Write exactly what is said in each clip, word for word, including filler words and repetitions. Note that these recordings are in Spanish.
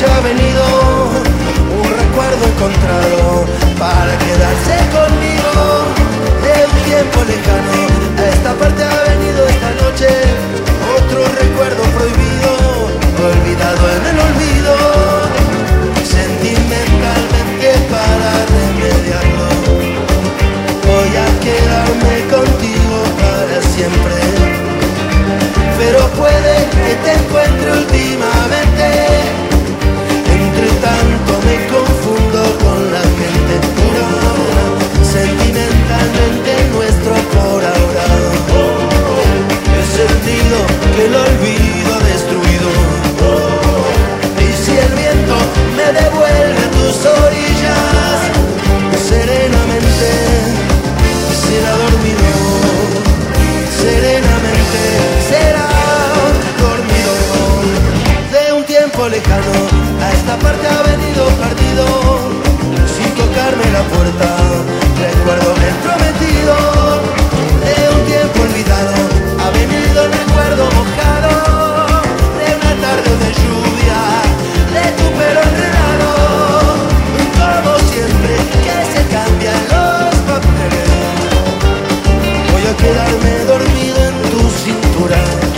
noche ha venido un recuerdo encontrado para quedarse conmigo de un tiempo lejano. A esta parte ha venido esta noche otro recuerdo prohibido, olvidado en el olvido, sentimentalmente para remediarlo. Voy a quedarme contigo para siempre, pero puede que te encuentre últimamente. Entre tanto me confundo con la gente pura, sentimentalmente nuestro por ahora. He sentido que el olvido ha destruido, y si el viento me devuelve a tus orillas, serenamente será dormido, serenamente será dormido. De un tiempo lejano a esta parte ha venido perdido, sin tocarme la puerta, recuerdo el prometido. De un tiempo olvidado ha venido el recuerdo mojado, de una tarde de lluvia, de tu pelo enredado, como siempre que se cambian los papeles. Voy a quedarme dormido en tu cintura,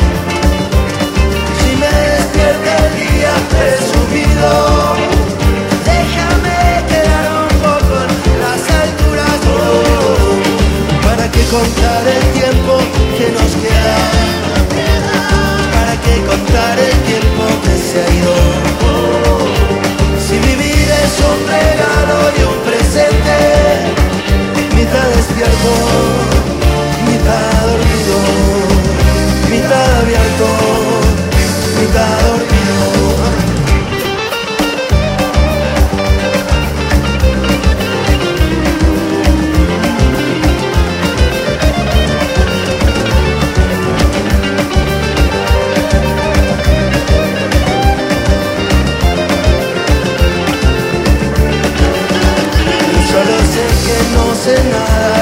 si me despierta el día presumido, déjame quedar un poco en las alturas, oh, para que contar el tiempo que nos queda, para que contar el tiempo que se ha ido. Si vivir es un regalo y un presente, mitad despierto, mitad dormido, mitad abierto, mitad dormido. Solo sé que no sé nada